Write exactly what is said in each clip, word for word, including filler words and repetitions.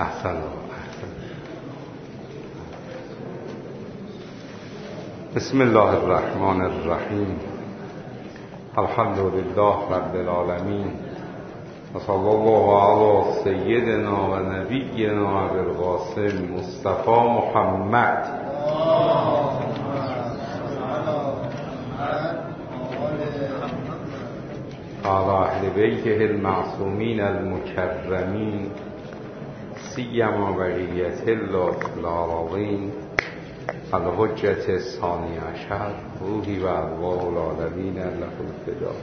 احسن. بسم الله الرحمن الرحیم. الحمد لله رب العالمین و صلی الله علی سیدنا و نبینا ابوالقاسم مصطفی محمد وعلى اهل بیته المعصومین المکرمین سیما بقیة الله العظیم الحجة الثانی عشر روحی و ارواح العالمین له الفدا.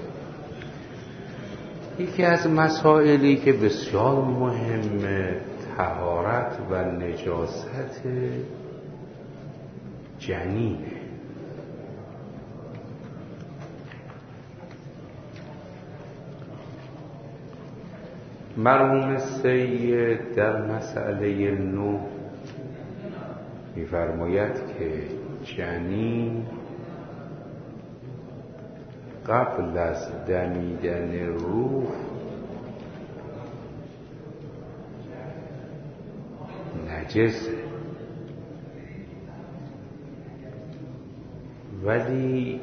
یکی از مسائلی که بسیار مهمه طهارت و نجاست جنینه. مرحوم سید در مسئله نو می‌فرماید که جنین قبل از دمیدن روح نجسه، ولی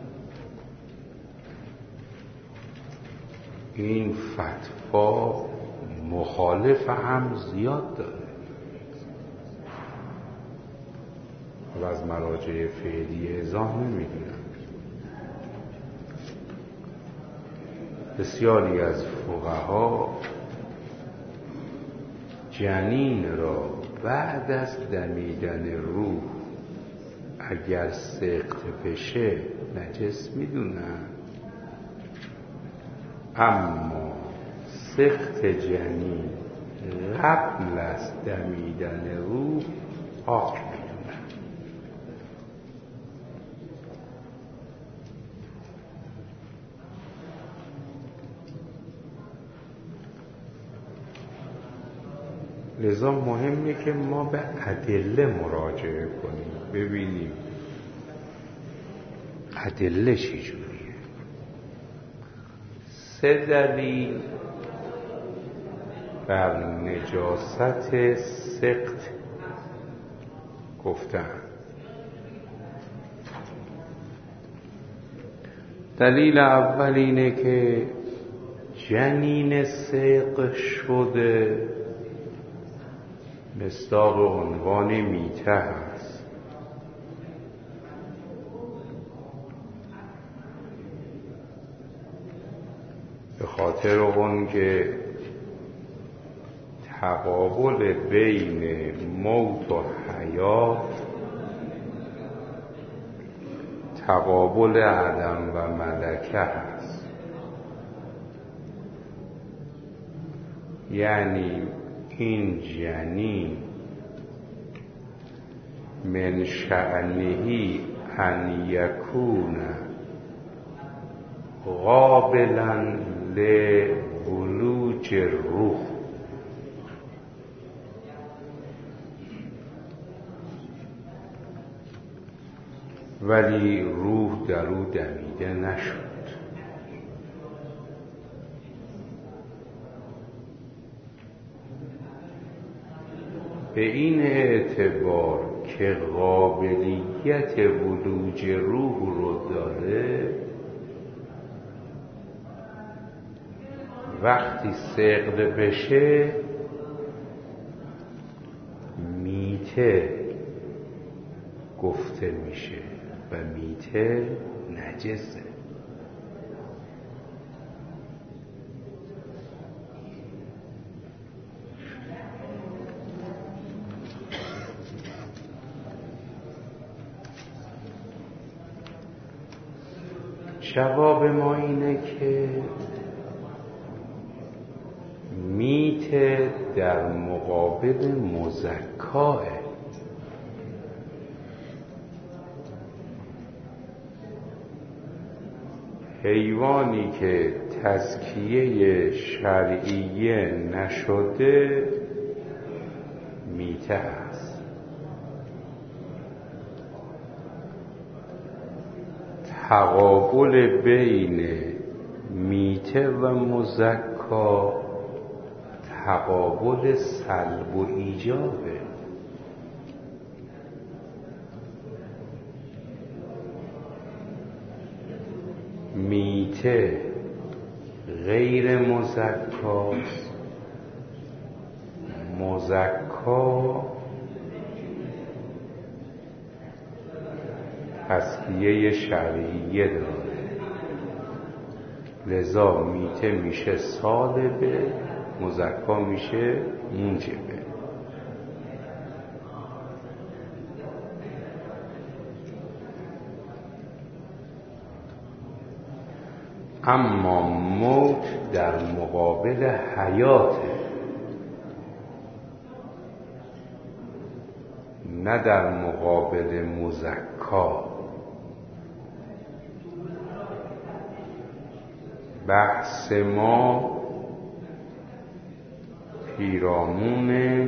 این فتوا مخالف هم زیاد داره و از مراجع فعلی اعزام نمیدونم. بسیاری از فقها جنین را بعد از دمیدن روح اگر سقط بشه نجس میدونن، اما سقط جنین قبل از دمیدن روح پاک میدونن. لذا مهمه که ما به ادله مراجعه کنیم، ببینیم ادله چی جوریه. سه دلیل بر نجاست سقط گفتن. دلیل اول اینه که جنین سقط شده مصداق عنوان میته هست. به خاطر اون که تقابل بین موت و حیات تقابل عدم و ملکه هست، یعنی این جنین من شأنه ان یکون قابلا لولوج روح، ولی روح در او دمیده نشد. به این اعتبار که قابلیت ولوج روح رو داره، وقتی سقط بشه میته گفته میشه و میته نجسه. جواب ما اینه که میت در مقابل مزکاه، حیوانی که تزکیه شرعیه نشده میته هست. تقابل بین میته و مزکا تقابل سلب و ایجابه. میته غیر مزکاست، مزکا اصلیه شرعیه داره، لذا میته میشه سالبه، مزکا میشه موجبه. اما موت در مقابل حیاته، نه در مقابل مزکا. بحث ما پیرامون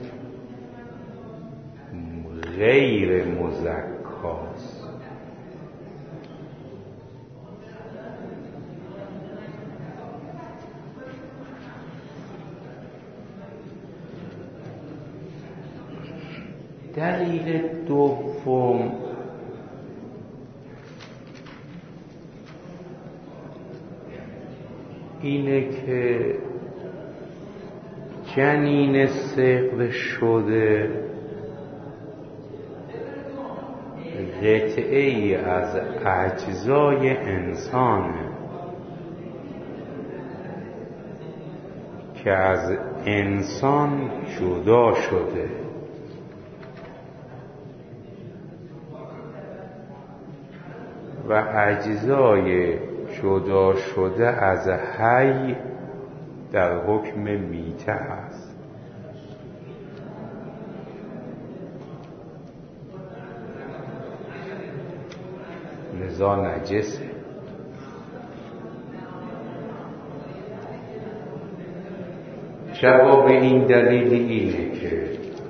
غیر مزکاست. دلیل دوم اینه که جنین صقر شده قطعه ای از اجزای انسانه که از انسان جدا شده و اجزای جدا شده از حی در حکم میته است. لذا نجسه. جواب این دلیل اینه که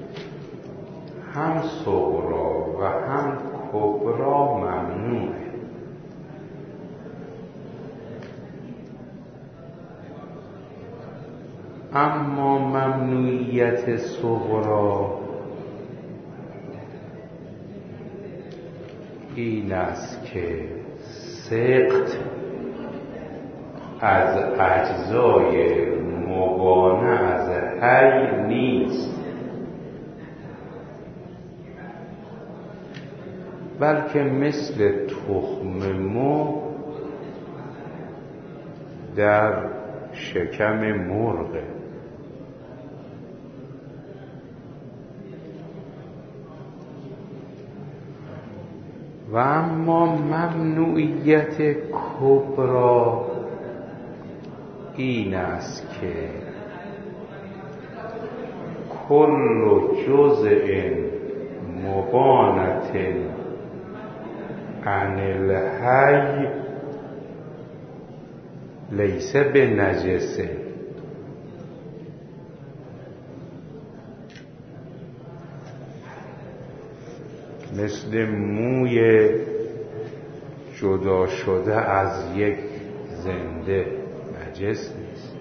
هم صغرا و هم کبرا ممنوعه. اما ممنوعیت صغرا این است که سقط از اجزای مبانه از حی نیست، بلکه مثل تخم مو در شکم مرغ. و اما ممنوعیت کبرا این است که کل جزء مبانت عن الحی لیس به نجسه. مثل موی جدا شده از یک زنده نجس نیست،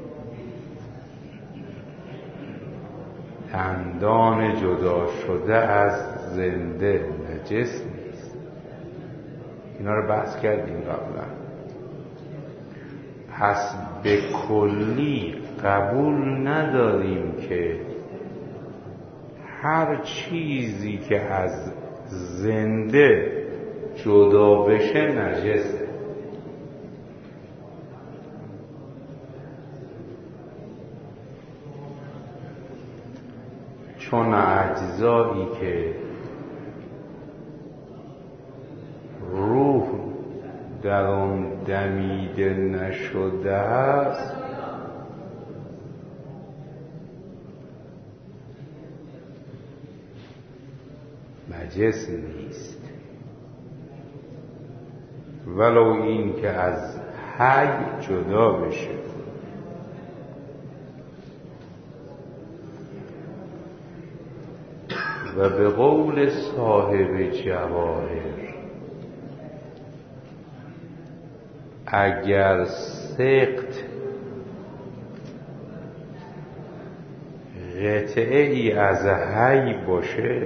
دندان جدا شده از زنده نجس نیست. اینا رو بحث کردیم قبلا. پس به کلی قبول نداریم که هر چیزی که از زنده جدا بشه نجسه. چون اجزایی که روح در آن دمیده نشده است نجس نیست، ولو این که از حی جدا بشه. و به قول صاحب جواهر اگر سقط قطعه ای از حی باشه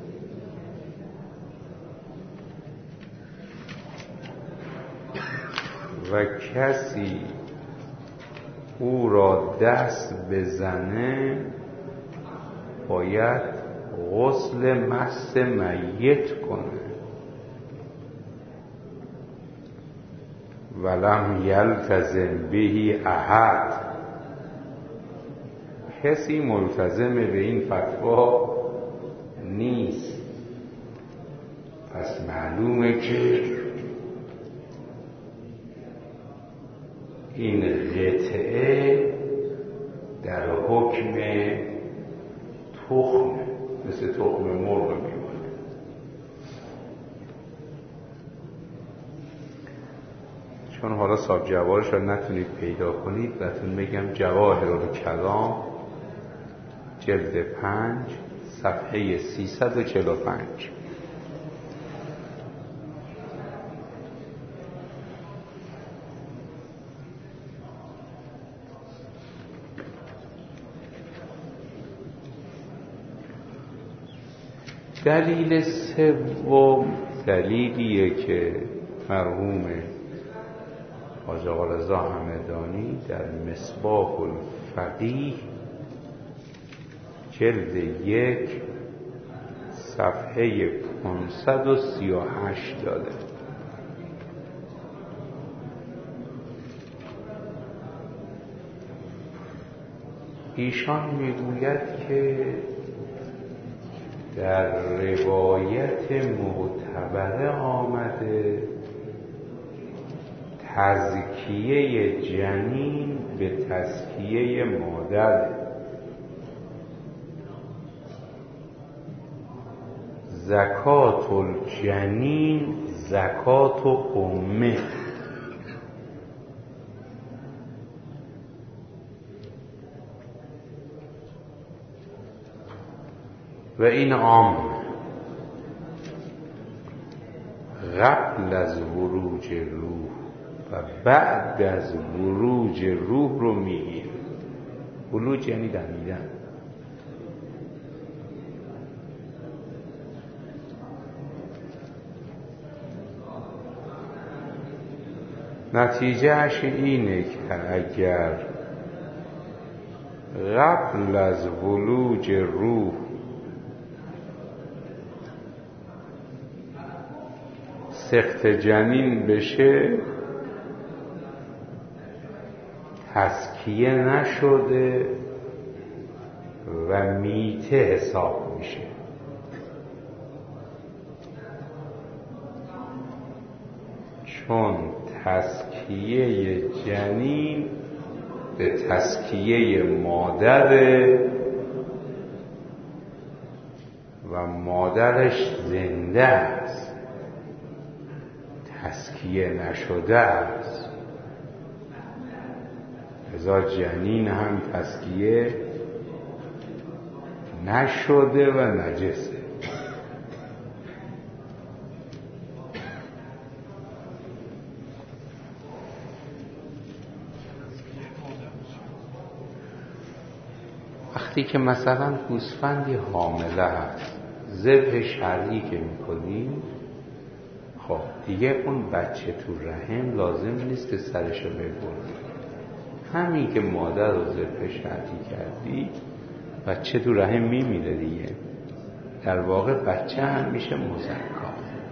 و کسی او را دست بزنه باید غسل مس میت کنه. ولم یلتزم به احد، کسی ملتزم به این فتوا نیست. پس معلومه که این قطعه در حکم تخم، مثل تخم مرغ میمونه. چون حالا صاحب جواهرش رو نتونید پیدا کنید، بهتون میگم جواهر الکلام جلد پنج صفحه سیصد و چهل و پنج. دلیل سوم دلیلیه که مرحوم حاج آقا رضا همدانی در مصباح الفقیه جلد یک صفحه پانصد و سی و هشت داده. ایشان میگوید که در روایت معتبره آمده تزکیه جنین به تزکیه مادر، زکات الجنین زکات امه. و این عام قبل از ورود روح و بعد از ورود روح رو میگیر. ولوج یعنی دمیدن. نتیجهش اینه که اگر قبل از ولوج روح سخت جنین بشه، تزکیه نشده و میته حساب میشه. چون تزکیه جنین به تزکیه مادره و مادرش زنده است، تزکیه نشده است. لذا جنین هم تزکیه نشده و نجسه. وقتی که مثلا گوسفندی حامله هست، ذبح شرعی که میکنیم، خب دیگه اون بچه تو رحم لازم نیست که سرشو ببری. همین که مادر رو ذبح شرعی کردی، بچه تو رحم میمیره دیگه. در واقع بچه هم میشه مزکا.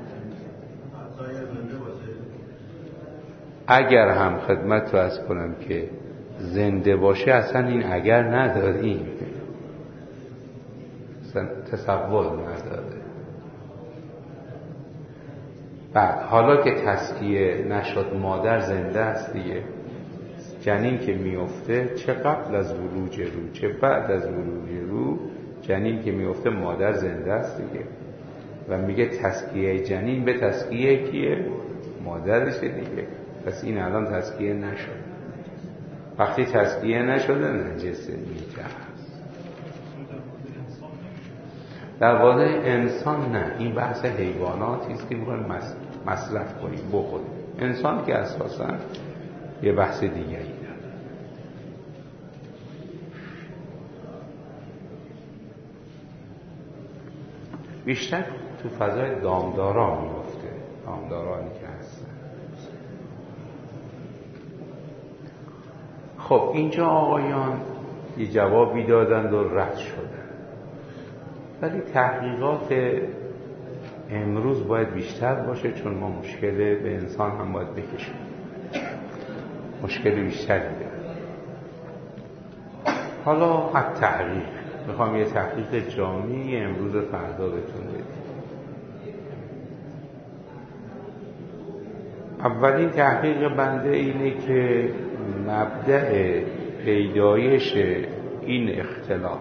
اگر هم خدمت رو عرض کنم که زنده باشه، اصلا این اگر نداریم، اصلا تصور نداره. بعد حالا که تزکیه نشد، مادر زنده است دیگه، جنین که میفته، چه قبل از ولوج روح چه بعد از ولوج روح، جنین که میفته مادر زنده است دیگه. و میگه تزکیه جنین به تزکیه کیه؟ مادرشه دیگه. پس این الان تزکیه نشد. وقتی تزکیه نشده نجسه، میته هست. در واقع انسان نه، این بحث حیواناتی است که میخوایم مصرف کنیم بخوریم. انسان که اساسا یه بحث دیگری داره. بیشتر تو فضای دامداران میفته، دامدارانی که هستن. خب اینجا آقایان یه جوابی دادند و رد شدن، ولی تحقیقات امروز باید بیشتر باشه، چون ما مشکل به انسان هم باید بکشیم، مشکل بیشتری داره. حالا از تحقیق میخوام یه تحقیق جامعی امروز فردا بهتون بدیم. اولین تحقیق بنده اینه که مبدأ پیدایش این اختلاف،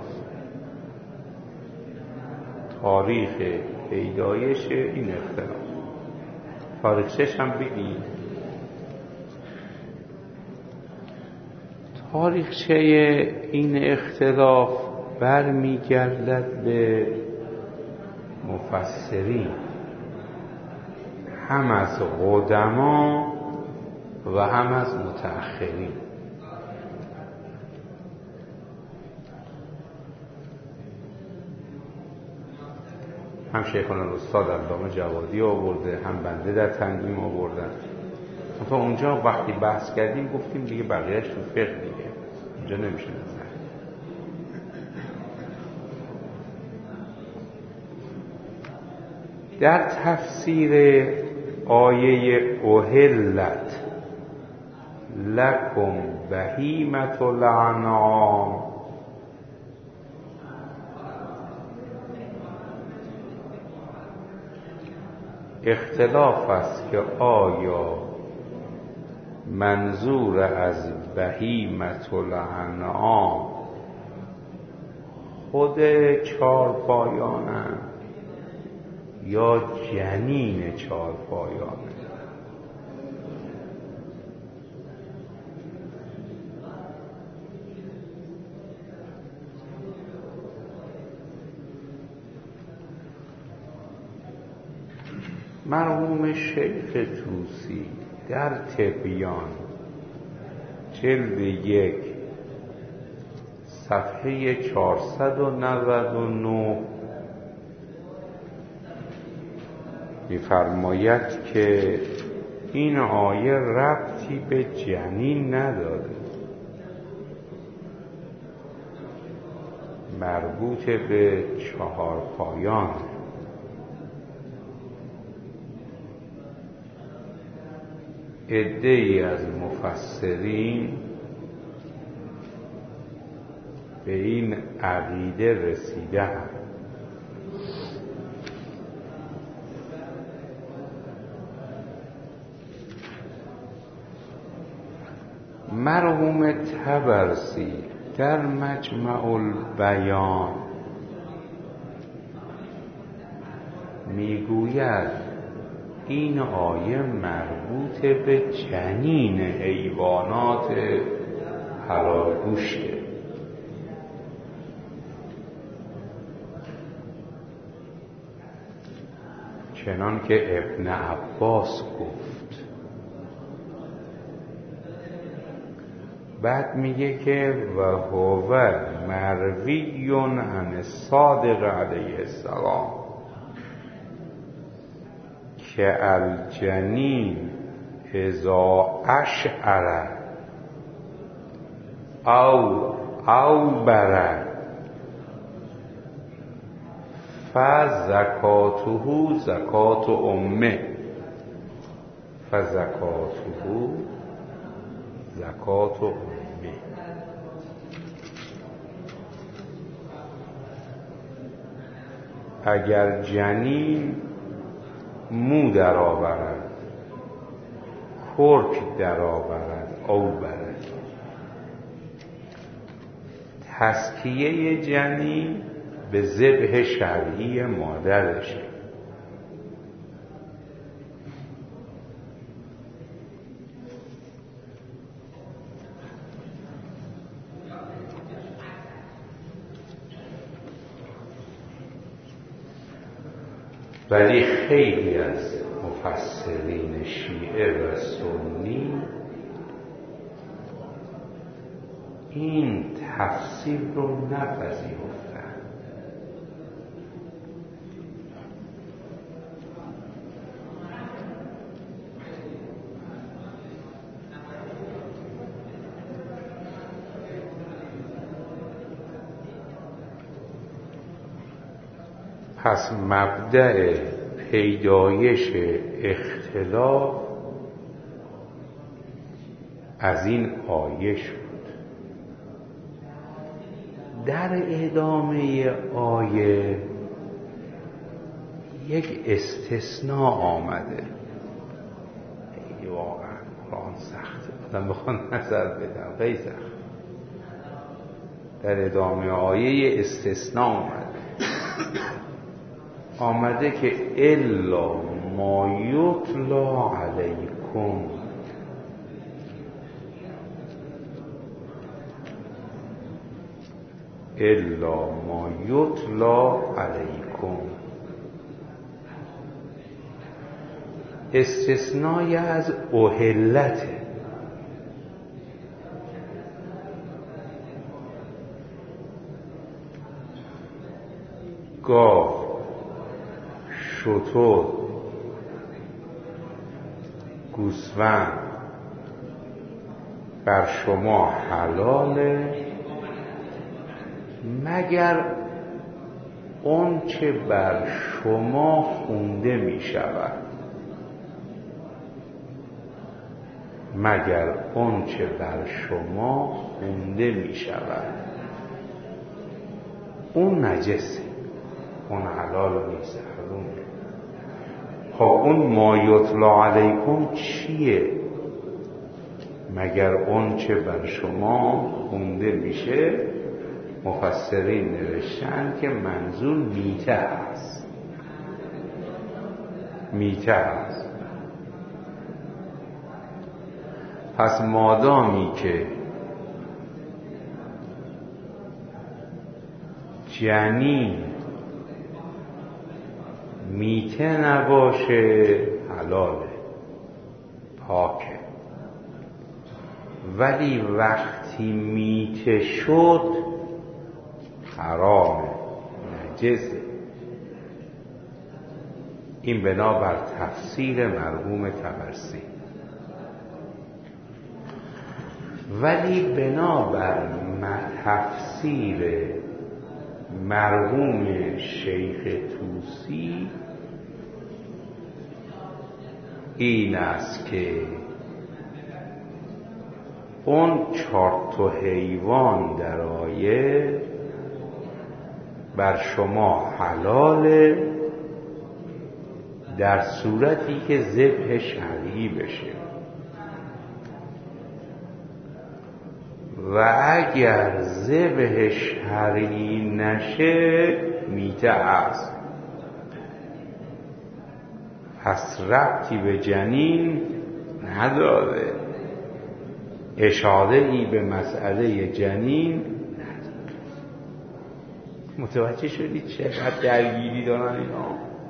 تاریخ پیدایش این اختلاف، تاریخش هم بگیم. تاریخچه این اختلاف برمیگردد به مفسرین، هم از قدما و هم از متأخرین. هم شیخان الاستاد علامه جوادی آورده، هم بنده در تنظیم آوردن. تا اونجا وقتی بحث کردیم گفتیم دیگه بقیهش تو فقه دیگه، اونجا نمیشه نظر. در تفسیر آیه احلت لکم بهیمة الانعام، اختلاف است که آیا منظور از بهیمة الانعام خود چارپایانه یا جنین چارپایانه. مرحوم شیخ طوسی در تبیان جلد یک صفحه چهارصد و نود و نه می‌فرماید که این آیه ربطی به جنین نداره، مربوط به چهارپایان. عده‌ای از مفسرین به این عقیده رسیدند. مرحوم طبرسی در مجمع البیان میگوید این آیه مربوط به جنین حیوانات حلالگوشته. چنان که ابن عباس گفت. بعد میگه که و هو مروی عن الصادق علیه السلام که الجنین اذا اشعر او او بره فزکاته زکات امه فزکاته زکات امه. اگر جنین مو در آورد، کرک در آورد، او برد، تزکیه جنین به ذبح شرعی مادرشه. ولی خیلی از مفسرین شیعه و سنی این تفسیر رو نپذیرفتن. پس مبدأ پیدایش اختلاف از این آیه شد. در ادامه آیه یک استثناء آمده. ای واقعا قرآن سخته، آدم بخوان نظر بدم خیلی سخت. در ادامه آیه استثناء آمده آمده که الا ما یتلا علیکم، الا ما یتلا علیکم، استثنای از احلته. گاو، شتر، گوسفند بر شما حلاله مگر اون چه بر شما خونده می شود، مگر اون چه بر شما خونده می شود. اون نجسه، اون حلال نیست، حرامه. خب اون ما یتلا علیکم چیه؟ مگر اون چه بر شما خونده میشه. مفسرین نوشتن که منظور میته است، میته است. پس مادامی که جنین میته نباشه حلاله، پاکه، ولی وقتی میته شد حرامه، نجسه. این بنابر تفسیر مرحوم طبرسی. ولی بنابر تفسیر مرحوم شیخ طوسی این است که اون چهار تا حیوان در آیه بر شما حلاله در صورتی که ذبح شرعی بشه، و اگر ذبح شرعی نشه میته است. پس ربطی به جنین نداره، اشاره ای به مسئله جنین نداره. متوجه شدید چقدر درگیری دارن اینا؟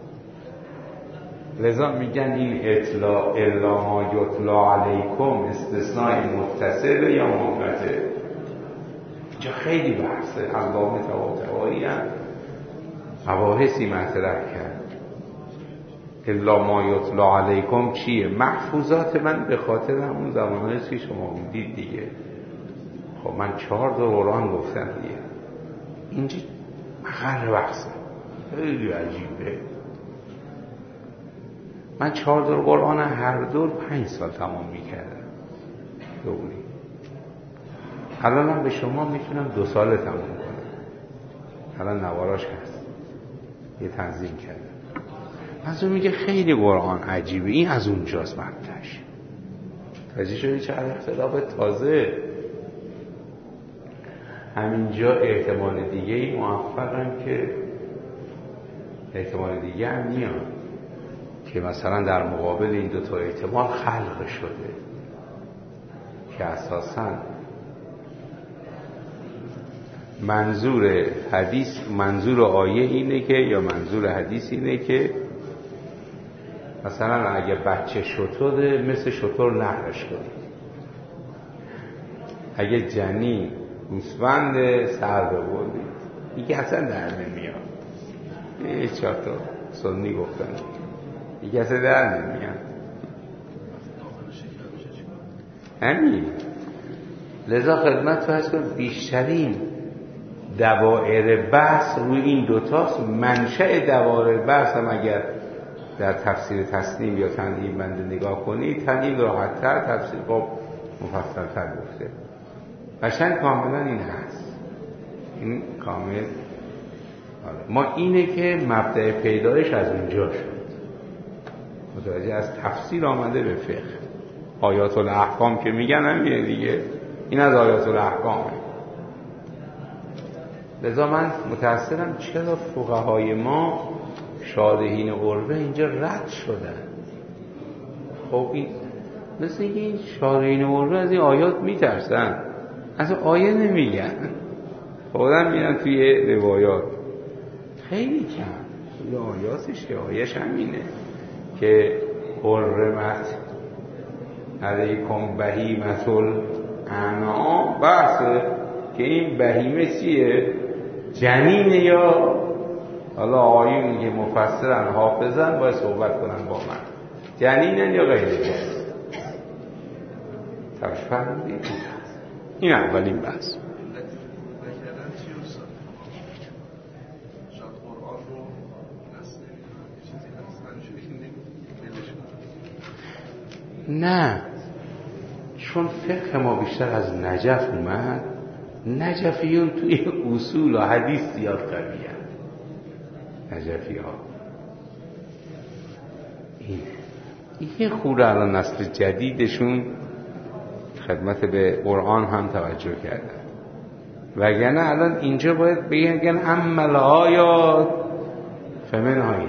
لذا میگن این اطلاع الا ما یتلا علیکم استثناء متصل یا منقطع. اینجا خیلی بحثه، علامه طباطبایی هم مباحثی مطرح کرد. الا ما یتلا علیکم چیه؟ محفوظات من به خاطر همون زمانه که شما میدید دیگه. خب من چهار تا قرآن گفتم دیگه، اینجا مقر بحثه خیلی عجیبه. من چهار دور قرآن هر دور پنج سال تمام میکردم دوری. الان هم به شما میتونم دو سال تمام کنم. الان نواراش هست، یه تنظیم کردم. منظور میگه خیلی قرآن عجیبه. این از اونجاست مبدأش. تجیه شدی چه اختلاف تازه. همینجا احتمال دیگه ای موفقم که احتمال دیگه هم میاد که مثلا در مقابل این دو تا احتمال خلق شده که اساساً منظور حدیث، منظور آیه اینه که یا منظور حدیث اینه که مثلا اگه بچه شتره مثل شتر نحرش کنید، اگه جنین گوسفند سر ببرید. دیگه اصلا در نمیاد. یه چهار تا سنی گفتن دیگه اصلا در نمیاد. همین لذا خدمت فرض کن بیشترین دوائر بحث روی این دوتاست. منشأ دوائر بحث هم اگر در تفسیر تسنیم یا تنعیم بنده نگاه کنید، تنعیم راحت‌تر، تفسیر خب مفصل‌تر گفته. قشنگ کاملا این هست، این کامل. ما اینه که مبدأ پیدایش از اونجا شد، متوجه از تفسیر آمده به فقه. آیات الاحکام که میگن همینه دیگه، این از آیات الاحکامه. لذا من متأسفم چرا فقهای ما شارحین عربه اینجا رد شدن. خب این مثل این شارحین عربه از این آیات میترسن، از آیه نمیگن، خودم میرن توی روایات. خیلی کم توی آیاتش که آیهش همینه که حرمت علیکم بهیمة الانعام، بحثه که این بهیمه چیه؟ جنینه یا حالا آیونی که مفسرن حافظن باید صحبت کنن با من، جنینن یا غیر جنین. توش فرمودید این اولین بحث. نه، چون فقه ما بیشتر از نجف اومد، نجفیون توی اصول و حدیث زیاد قوی هست. نجفی ها این این خوره الان نسل جدیدشون خدمت به قرآن هم توجه کردن، وگرنه الان اینجا باید بگن عمل آیات فمن هایی.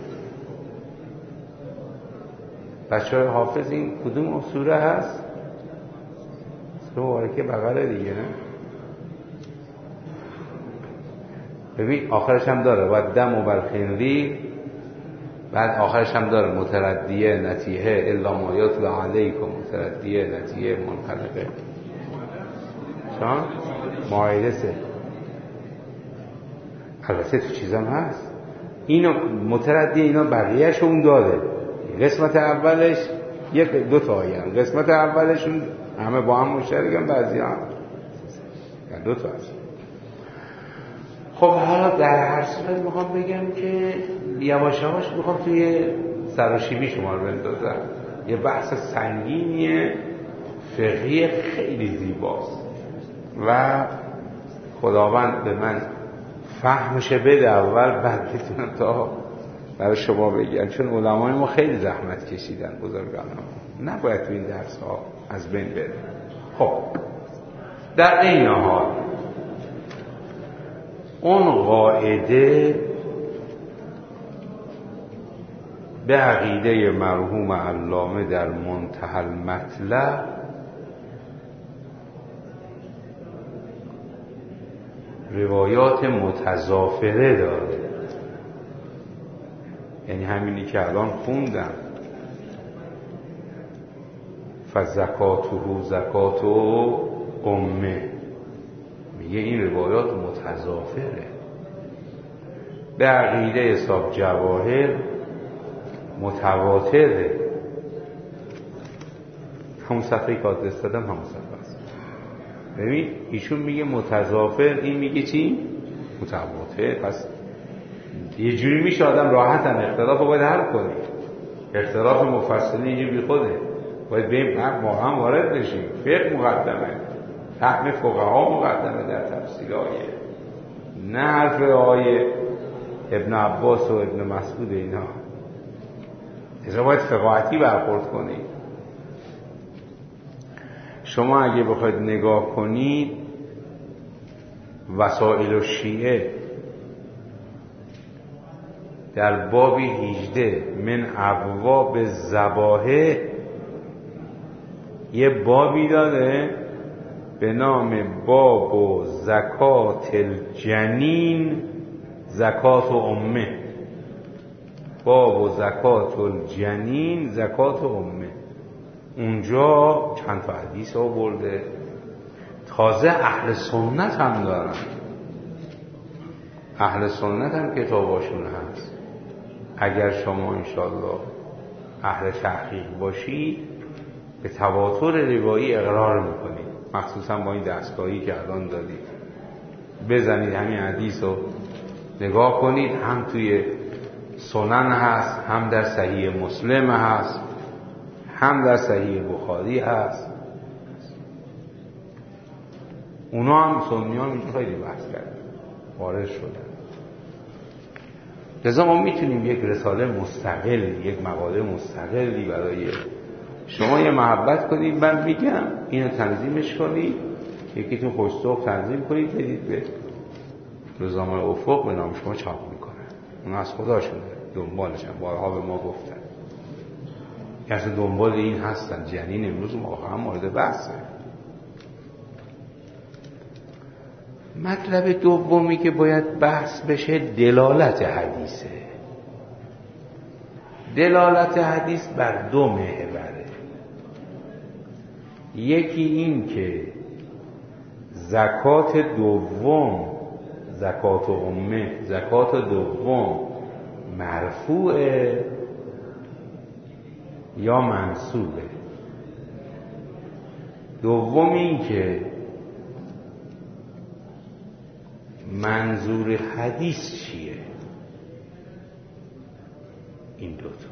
بچه های حافظ این کدوم سوره هست؟ سوره مبارکه بقره دیگه، نه؟ ببین آخرش هم داره و دم و برخنری، بعد آخرش هم داره متردیه نتیه الا ما یتلی علیکم، متردیه نتیه منخلقه. چون مائده سه البته تو چیزم هست اینو متردیه، اینا بقیهش اون داده. قسمت اولش یک دو تا آیه، قسمت اولشون همه با هم مشترکن، بعضی هم دو تا هست. خب حالا در هر صورت میخوام بگم که یواش یواش میخوام توی سراشیبی شما رو بندازم. یه بحث سنگینیه، فقهی خیلی زیباست و خداوند به من فهمشه بده اول، بعد بتونم تا برای شما بگم، چون علمای ما خیلی زحمت کشیدن، بزرگان ما نباید تو این درس ها از بین بره. خب در این حال اون قاعده به عقیده مرحوم علامه در منتهى المطلب روایات متضافره داره، یعنی همینی که الان خوندم، فزکاته زکات امه، میگه این روایات متضافره. به عقیده حساب جواهر متواتره. همون صفحه که آدرس دادم همون صفحه است. ببین ایشون میگه متضافر، این میگه چی؟ متواتر. پس یه جوری میشه آدم راحت هم اختلاف رو باید حل کنی. اختلاف مفصلی اینجا بی خوده، باید بیم ما هم وارد بشیم. فقه مقدمه، فهم فقها مقدمه در تفسیر آیه، نه حرف آیه ابن عباس و ابن مسعود اینا. ازا باید فقاهتی برخورد کنید. شما اگه بخواید نگاه کنید وسائل الشیعه در باب هجده من ابواب ذبائح یه بابی داره به نام باب و زکات الجنین زکات و امه. باب و زکات الجنین زکات و امه. اونجا چند تا حدیث آورده، تازه اهل سنت هم دارن. اهل سنت هم کتاباشون هست. اگر شما انشاءالله اهل تحقیق باشید به تواتر روایی اقرار میکنید، مخصوصا با این دستگاهی که الان دارید. بزنید همین حدیث رو نگاه کنید، هم توی سنن هست، هم در صحیح مسلم هست، هم در صحیح بخاری هست. اونا هم سنی ها میتونن خیلی بحث کردن، وارد شدن. لذا ما میتونیم یک رساله مستقل، یک مقاله مستقلی برای شما یه محبت کنید، من میگم اینو تنظیمش کنید، یکیتون خوش‌ذوق تنظیم کنید بدید به روزنامه افق، به نام شما چاپ میکنن. اون از خداشونه، دنبالشن، بارها به ما گفتن که اصلا دنبال این هستن. جنین امروز واقعا مورد بحثه. مطلب دومی که باید بحث بشه دلالت حدیثه. دلالت حدیث بر دو محوره. یکی این که زکات دوم، زکات امه، زکات دوم مرفوعه یا منسوبه. دوم این که منظور حدیث چیه. این دوتا.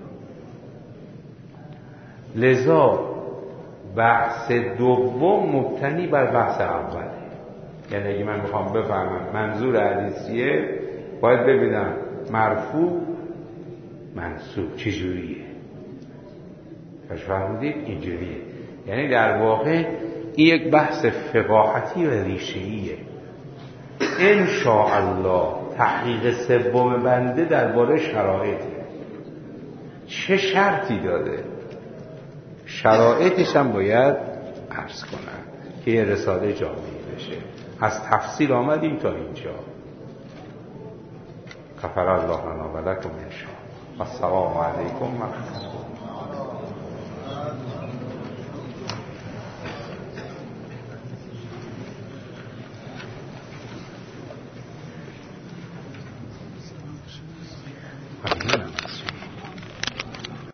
لذا بحث دوم مبتنی بر بحث اوله. یعنی اگه من بخوام بفهمم منظور حدیث چیه، باید ببینم مرفوع منسوب چجوریه. کاش فهمیدید اینجوریه. یعنی در واقع این یک بحث فقاهتی و ریشه‌ایه. ان شاء الله تحقیق سوم بنده درباره شرایطه. چه شرطی داره؟ شرایطش هم باید عرض کنم که یه رساله جامعی بشه. از تفصیل آمدیم تا اینجا. غفر الله لنا و لکم ان شاء الله. السلام علیکم و رحمت الله.